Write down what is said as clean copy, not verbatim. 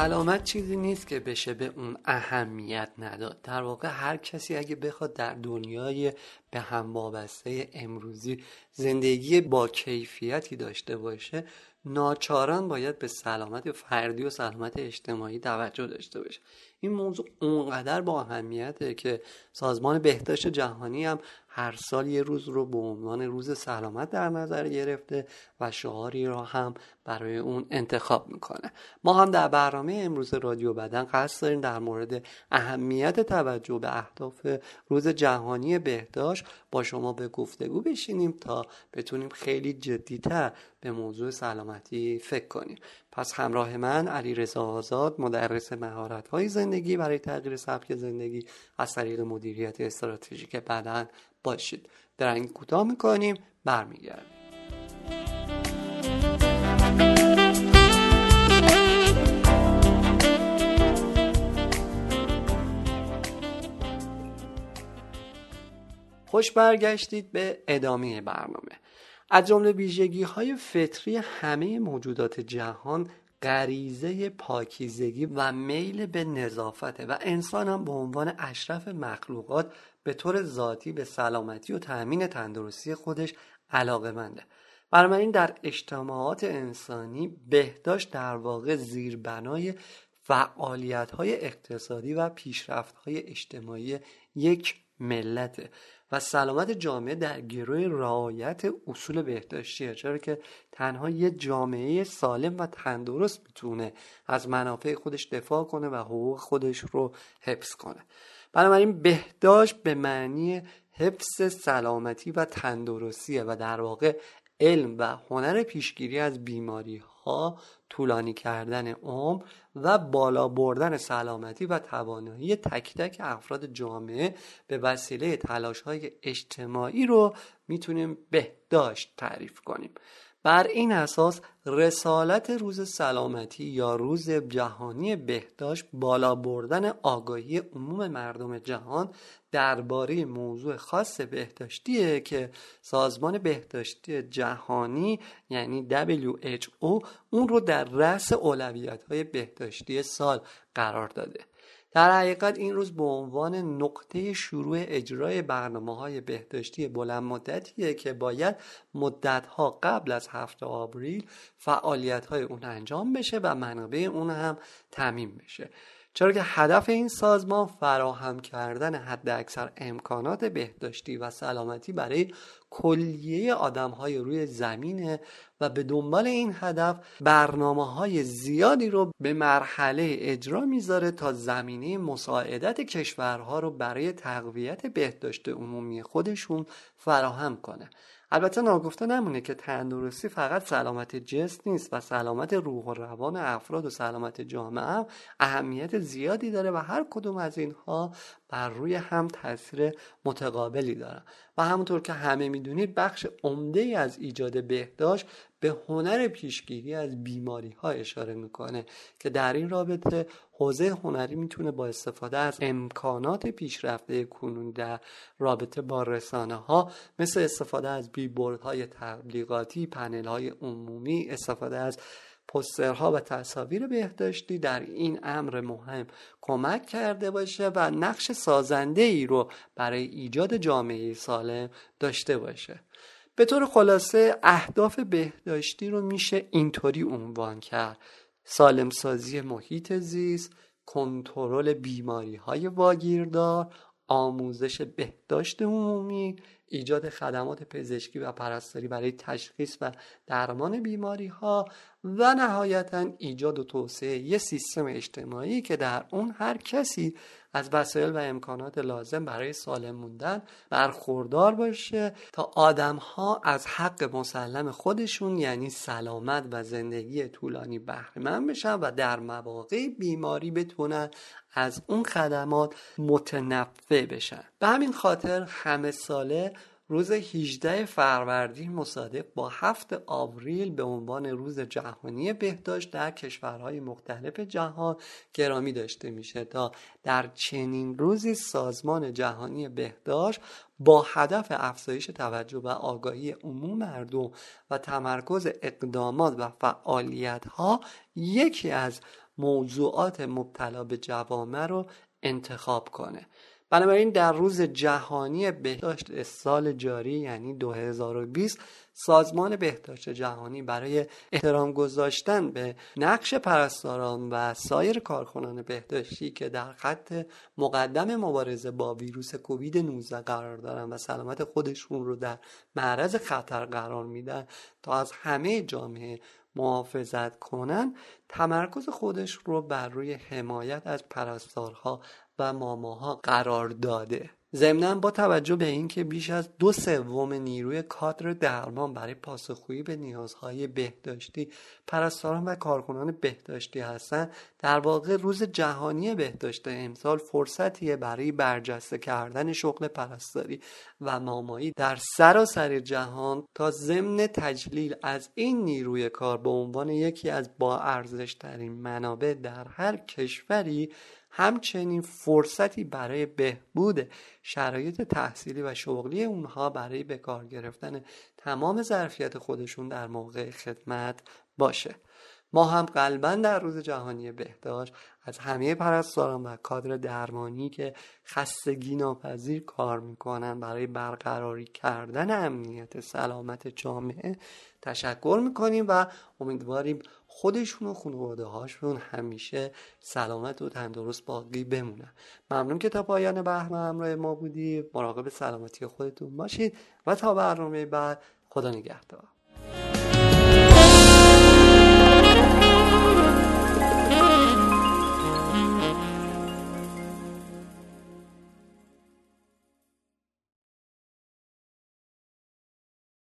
سلامت چیزی نیست که بشه به اون اهمیت نداد. در واقع هر کسی اگه بخواد در دنیای به هم وابسته امروزی زندگی با کیفیتی داشته باشه، ناچاران باید به سلامت فردی و سلامت اجتماعی توجه داشته باشه. این موضوع اونقدر با اهمیته که سازمان بهداشت جهانی هم هر سال یه روز رو به عنوان روز سلامت در نظر گرفته و شعاری را هم برای اون انتخاب میکنه. ما هم در برنامه امروز رادیو بدن قصد داریم در مورد اهمیت توجه به اهداف روز جهانی بهداشت با شما به گفتگو بشینیم تا بتونیم خیلی جدی‌تر به موضوع سلامتی فکر کنیم. پس همراه من علیرضا آزاد، مدرس مهارت‌های زندگی برای تغییر سبک زندگی از طریق مدیریت استراتژیک بدن باشید. درنگ کوتاه می‌کنیم، برمیگردیم. خوش برگشتید به ادامه برنامه. از جمله ویژگی‌های فطری همه موجودات جهان غریزه پاکیزگی و میل به نظافت و انسان هم به عنوان اشرف مخلوقات به طور ذاتی به سلامتی و تأمین تندرستی خودش علاقه‌منده. بنابراین در اجتماعات انسانی بهداشت در واقع زیربنای فعالیت‌های اقتصادی و پیشرفت‌های اجتماعی یک ملته و سلامت جامعه در گروه رعایت اصول بهداشتیه، چرا که تنها یه جامعه سالم و تندرست میتونه از منافع خودش دفاع کنه و حقوق خودش رو حفظ کنه. بنابراین بهداشت به معنی حفظ سلامتی و تندرستیه و در واقع علم و هنر پیشگیری از بیماری ها، طولانی کردن عمر و بالا بردن سلامتی و توانایی تک تک افراد جامعه به وسیله تلاش‌های اجتماعی رو میتونیم بهداشت تعریف کنیم. بر این اساس رسالت روز سلامتی یا روز جهانی بهداشت بالا بردن آگاهی عموم مردم جهان درباره موضوع خاص بهداشتیه که سازمان بهداشتی جهانی یعنی WHO اون رو در رأس اولویت‌های بهداشتی سال قرار داده. در حقیقت این روز به عنوان نقطه شروع اجرای برنامه‌های بهداشتی بلند مدتیه که باید مدت‌ها قبل از 7 آوریل فعالیت‌های اون انجام بشه و منابع اون هم تامین بشه، چرا که هدف این سازمان فراهم کردن حداکثر امکانات بهداشتی و سلامتی برای کلیه آدم‌های روی زمینه و به دنبال این هدف برنامه‌های زیادی رو به مرحله اجرا میذاره تا زمینه مساعدت کشورها رو برای تقویت بهداشت عمومی خودشون فراهم کنه. البته ناگفته نمونه که تندرستی فقط سلامت جسم نیست و سلامت روح و روان افراد و سلامت جامعه هم اهمیت زیادی داره و هر کدوم از اینها بر روی هم تاثیر متقابلی دارن و همونطور که همه میدونید بخش عمده‌ای از ایجاد بهداشت به هنر پیشگیری از بیماری ها اشاره میکنه که در این رابطه حوزه هنری میتونه با استفاده از امکانات پیشرفته کنونی در رابطه با رسانه ها مثل استفاده از بیلبوردهای تبلیغاتی، پنل های عمومی، استفاده از پوسترها و تصاویر بهداشتی در این امر مهم کمک کرده باشه و نقش سازنده‌ای رو برای ایجاد جامعه سالم داشته باشه. به طور خلاصه اهداف بهداشتی رو میشه اینطوری عنوان کرد: سالمسازی محیط زیست، کنترل بیماری‌های واگیردار، آموزش بهداشت عمومی، ایجاد خدمات پزشکی و پرستاری برای تشخیص و درمان بیماری‌ها و نهایتاً ایجاد و توسعه یک سیستم اجتماعی که در اون هر کسی از وسایل و امکانات لازم برای سالم موندن برخوردار باشه تا آدم‌ها از حق مسلم خودشون یعنی سلامت و زندگی طولانی بهره‌مند بشن و در مواقع بیماری بتونن از اون خدمات متنفع بشن. به همین خاطر همه ساله روز 18 فروردین مصادف با 7 آوریل به عنوان روز جهانی بهداشت در کشورهای مختلف جهان گرامی داشته میشه تا در چنین روزی سازمان جهانی بهداشت با هدف افزایش توجه و آگاهی عموم مردم و تمرکز اقدامات و فعالیت‌ها یکی از موضوعات مبتلا به جوامع رو انتخاب کنه. بنابراین در روز جهانی بهداشت سال جاری یعنی 2020 سازمان بهداشت جهانی برای احترام گذاشتن به نقش پرستاران و سایر کارکنان بهداشتی که در خط مقدم مبارزه با ویروس کووید 19 قرار دارن و سلامت خودشون رو در معرض خطر قرار میدن تا از همه جامعه محافظت کنن، تمرکز خودش رو بر روی حمایت از پرستارها و ماماها قرار داده. ضمناً با توجه به اینکه بیش از 2/3 نیروی کادر درمان برای پاسخگویی به نیازهای بهداشتی پرستاران و کارکنان بهداشتی هستند، در واقع روز جهانی بهداشت امسال فرصتیه برای برجسته کردن شغل پرستاری و مامایی در سراسر جهان تا ضمن تجلیل از این نیروی کار به عنوان یکی از با ارزش ترین منابع در هر کشوری، همچنین فرصتی برای بهبود شرایط تحصیلی و شغلی اونها برای به کار گرفتن تمام ظرفیت خودشون در موقع خدمت باشه. ما هم قلباً در روز جهانی بهداشت از همه پرستاران و کادر درمانی که خستگی ناپذیر کار میکنن برای برقراری کردن امنیت سلامت جامعه تشکر میکنیم و امیدواریم خودشون و خانواده هاشون همیشه سلامت و تندرست باقی بمونن. ممنون که تا پایان برنامه همراه ما بودی. مراقب سلامتی خودتون باشید و تا برنامه بعد، خدا نگهدار.